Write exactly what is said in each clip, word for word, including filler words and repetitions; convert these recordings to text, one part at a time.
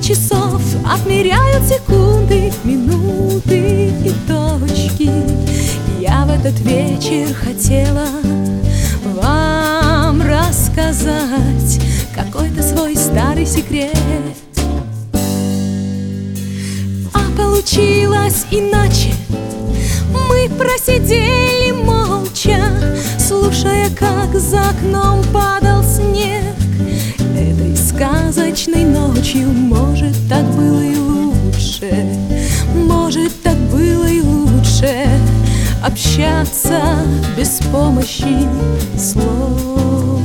часов отмеряют секунды, минуты и точки. Я в этот вечер хотела вам рассказать какой-то свой старый секрет. А получилось иначе. Мы просидели молча, слушая, как за окном падал снег. Этой сказочной ночью, может, так было и лучше, может, так было и лучше общаться без помощи слов.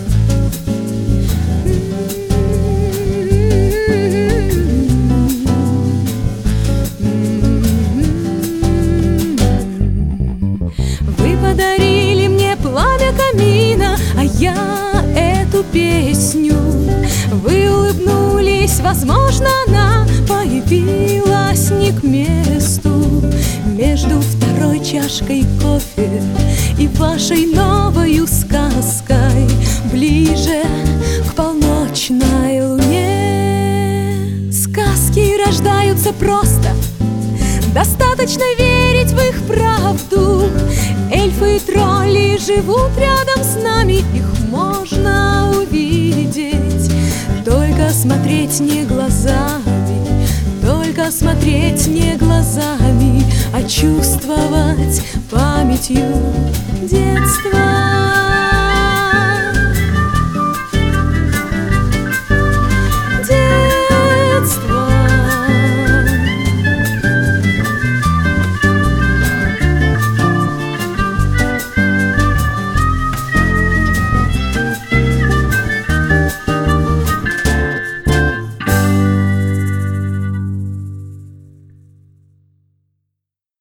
Вы подарили мне пламя камина, а я эту песню. Вы улыбнулись, возможно, она появилась не к месту. Между второй чашкой кофе и вашей новою сказкой, ближе к полночной луне. Сказки рождаются просто, достаточно верить в их правду. Эльфы и тролли живут рядом с нами, их можно увидеть. Только смотреть не глазами, только смотреть не глазами, а чувствовать памятью детства.